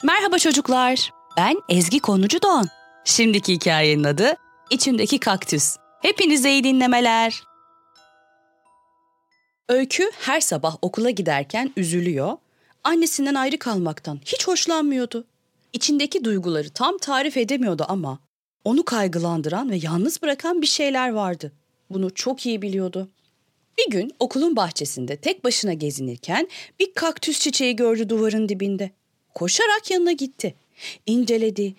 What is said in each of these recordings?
Merhaba çocuklar, ben Ezgi Konucu Doğan. Şimdiki hikayenin adı İçimdeki Kaktüs. Hepinize iyi dinlemeler. Öykü her sabah okula giderken üzülüyor, annesinden ayrı kalmaktan hiç hoşlanmıyordu. İçindeki duyguları tam tarif edemiyordu ama onu kaygılandıran ve yalnız bırakan bir şeyler vardı. Bunu çok iyi biliyordu. Bir gün okulun bahçesinde tek başına gezinirken bir kaktüs çiçeği gördü duvarın dibinde. Koşarak yanına gitti. İnceledi,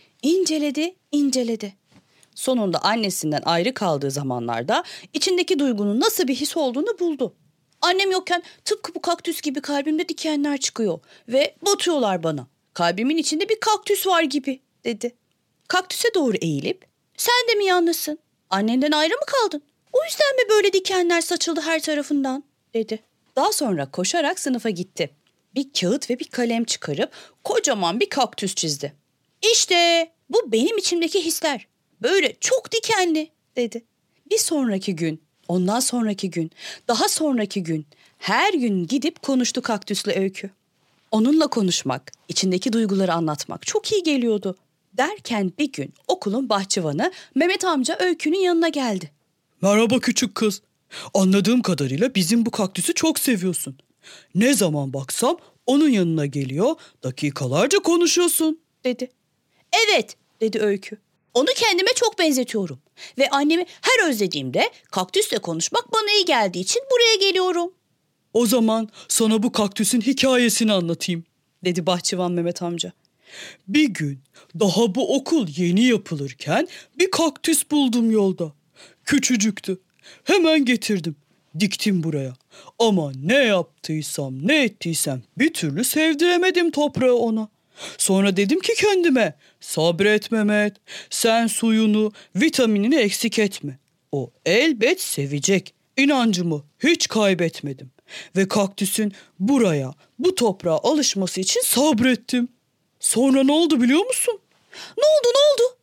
inceledi. Sonunda annesinden ayrı kaldığı zamanlarda içindeki duygunun nasıl bir his olduğunu buldu. Annem yokken tıpkı bu kaktüs gibi kalbimde dikenler çıkıyor ve batıyorlar bana. Kalbimin içinde bir kaktüs var gibi dedi. Kaktüse doğru eğilip sen de mi yalnızsın? Annenden ayrı mı kaldın? O yüzden mi böyle dikenler saçıldı her tarafından dedi. Daha sonra koşarak sınıfa gitti. Bir kağıt ve bir kalem çıkarıp kocaman bir kaktüs çizdi. İşte bu benim içimdeki hisler. Böyle çok dikenli dedi. Bir sonraki gün, ondan sonraki gün, daha sonraki gün her gün gidip konuştu kaktüsle Öykü. Onunla konuşmak, içindeki duyguları anlatmak çok iyi geliyordu. Derken bir gün okulun bahçıvanı Mehmet amca Öykü'nün yanına geldi. Merhaba küçük kız. Anladığım kadarıyla bizim bu kaktüsü çok seviyorsun. Ne zaman baksam onun yanına geliyor, dakikalarca konuşuyorsun dedi. Evet dedi Öykü. Onu kendime çok benzetiyorum. Ve annemi her özlediğimde kaktüsle konuşmak bana iyi geldiği için buraya geliyorum. O zaman sana bu kaktüsün hikayesini anlatayım Dedi bahçıvan Mehmet amca. Bir gün daha bu okul yeni yapılırken bir kaktüs buldum yolda. Küçücüktü. Hemen getirdim. Diktim buraya. Ama ne yaptıysam ne ettiysem bir türlü sevdiremedim toprağı ona. Sonra dedim ki kendime, sabret Mehmet, sen suyunu, vitaminini eksik etme. O elbet sevecek. İnancımı hiç kaybetmedim. Ve kaktüsün buraya, bu toprağa alışması için sabrettim. Sonra ne oldu biliyor musun? Ne oldu?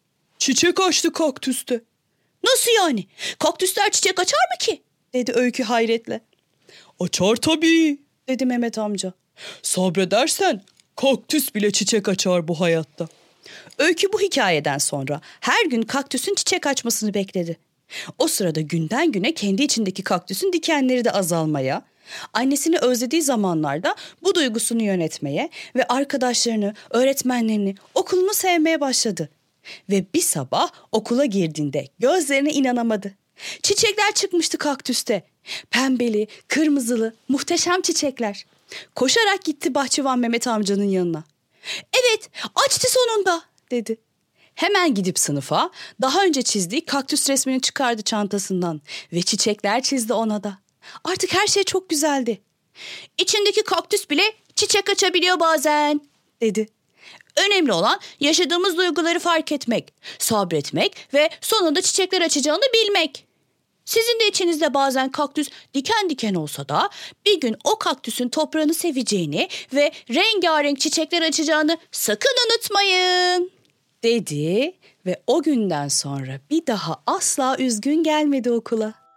Çiçek açtı kaktüste. Nasıl yani? Kaktüsler çiçek açar mı ki? Dedi Öykü hayretle. Açar tabii, dedi Mehmet amca. Sabredersen kaktüs bile çiçek açar bu hayatta. Öykü bu hikayeden sonra her gün kaktüsün çiçek açmasını bekledi. O sırada günden güne kendi içindeki kaktüsün dikenleri de azalmaya, annesini özlediği zamanlarda bu duygusunu yönetmeye ve arkadaşlarını, öğretmenlerini, okulunu sevmeye başladı. Ve bir sabah okula girdiğinde gözlerine inanamadı. Çiçekler çıkmıştı kaktüste. Pembeli, kırmızılı, muhteşem çiçekler. Koşarak gitti bahçıvan Mehmet amcanın yanına. Evet, açtı sonunda dedi. Hemen gidip sınıfa daha önce çizdiği kaktüs resmini çıkardı çantasından ve çiçekler çizdi ona da. Artık her şey çok güzeldi. İçindeki kaktüs bile çiçek açabiliyor bazen dedi. Önemli olan yaşadığımız duyguları fark etmek, sabretmek ve sonunda çiçekler açacağını bilmek. Sizin de içinizde bazen kaktüs diken diken olsa da bir gün o kaktüsün toprağını seveceğini ve rengarenk çiçekler açacağını sakın unutmayın dedi ve o günden sonra bir daha asla üzgün gelmedi okula.